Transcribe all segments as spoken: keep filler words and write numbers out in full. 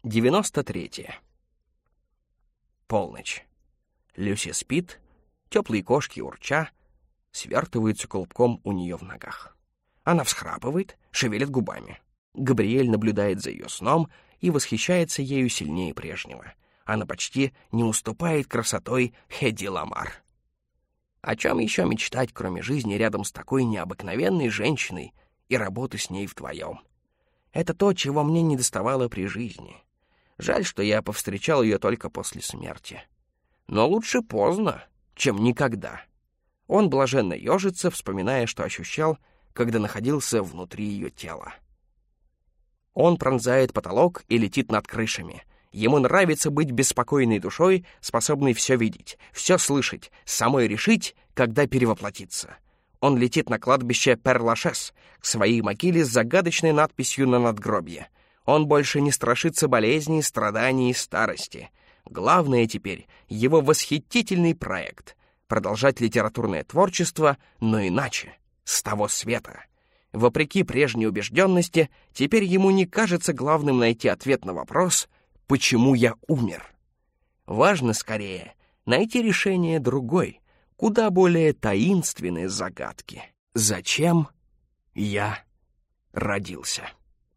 девяносто третье. Полночь. Люси спит, теплые кошки, урча, свертываются клубком у нее в ногах. Она всхрапывает, шевелит губами. Габриэль наблюдает за ее сном и восхищается ею сильнее прежнего. Она почти не уступает красотой Хэдди Ламар. О чем еще мечтать, кроме жизни рядом с такой необыкновенной женщиной и работы с ней вдвоем? Это то, чего мне недоставало при жизни. Жаль, что я повстречал ее только после смерти. Но лучше поздно, чем никогда. Он блаженно ежится, вспоминая, что ощущал, когда находился внутри ее тела. Он пронзает потолок и летит над крышами. Ему нравится быть беспокойной душой, способной все видеть, все слышать, самой решить, когда перевоплотиться. Он летит на кладбище Пер-Лашес, к своей могиле с загадочной надписью на надгробье. Он больше не страшится болезней, страданий и старости. Главное теперь — его восхитительный проект — продолжать литературное творчество, но иначе, с того света. Вопреки прежней убежденности, теперь ему не кажется главным найти ответ на вопрос «Почему я умер?». Важно, скорее, найти решение другой, куда более таинственной загадки. Зачем я родился?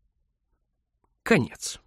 Конец.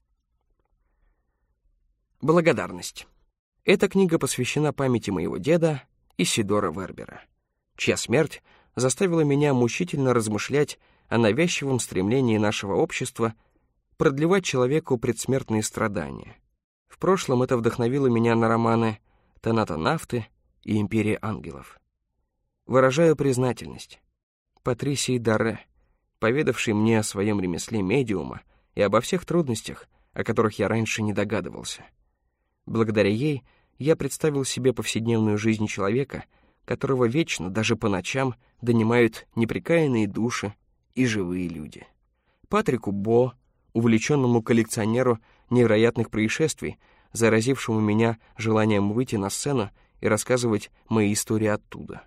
Благодарность. Эта книга посвящена памяти моего деда Исидора Вербера, чья смерть заставила меня мучительно размышлять о навязчивом стремлении нашего общества продлевать человеку предсмертные страдания. В прошлом это вдохновило меня на романы «Таната Нафты» и «Империя ангелов». Выражаю признательность Патрисии Дарре, поведавшей мне о своем ремесле медиума и обо всех трудностях, о которых я раньше не догадывался. Благодаря ей я представил себе повседневную жизнь человека, которого вечно, даже по ночам, донимают непрекаянные души и живые люди. Патрику Бо, увлеченному коллекционеру невероятных происшествий, заразившему меня желанием выйти на сцену и рассказывать мои истории оттуда.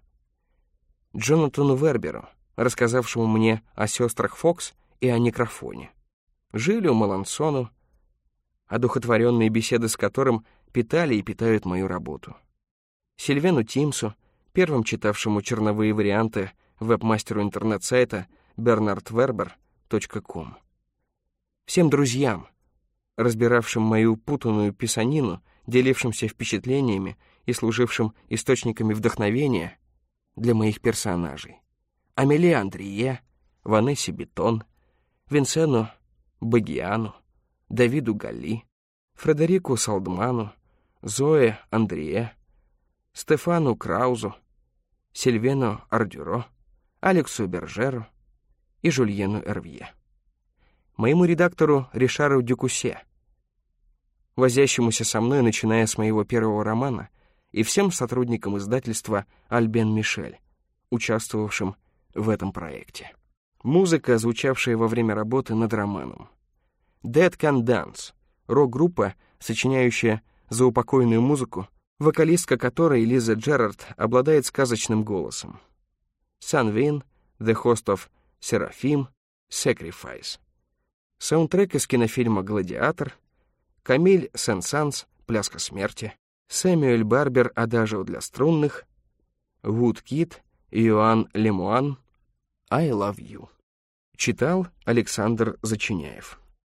Джонатану Верберу, рассказавшему мне о сестрах Фокс и о некрофоне. Жилю Малансону, одухотворенные беседы с которым питали и питают мою работу. Сильвену Тимсу, первым читавшему черновые варианты веб-мастеру интернет-сайта бернард вербер точка ком. Всем друзьям, разбиравшим мою путанную писанину, делившимся впечатлениями и служившим источниками вдохновения для моих персонажей. Амелии Андрие, Ванессе Бетон, Винсену Багиану, Давиду Галли, Фредерику Салдману, Зое Андрие, Стефану Краузу, Сильвену Ардюро, Алексу Бержеру и Жульену Эрвье. Моему редактору Ришару Дюкусе, возящемуся со мной, начиная с моего первого романа, и всем сотрудникам издательства «Альбен Мишель», участвовавшим в этом проекте. Музыка, звучавшая во время работы над романом. Dead Can Dance, рок-группа, сочиняющая заупокойную музыку, вокалистка которой, Лиза Джерард, обладает сказочным голосом. Санвин, The Host of Seraphim, Sacrifice. Саундтрек из кинофильма «Гладиатор», Камиль Сен-Санс, «Пляска смерти», Сэмюэль Барбер, «Адажио для струнных», Вуд Кит, Иоанн Лемуан, «I Love You». Читал Александр Зачиняев.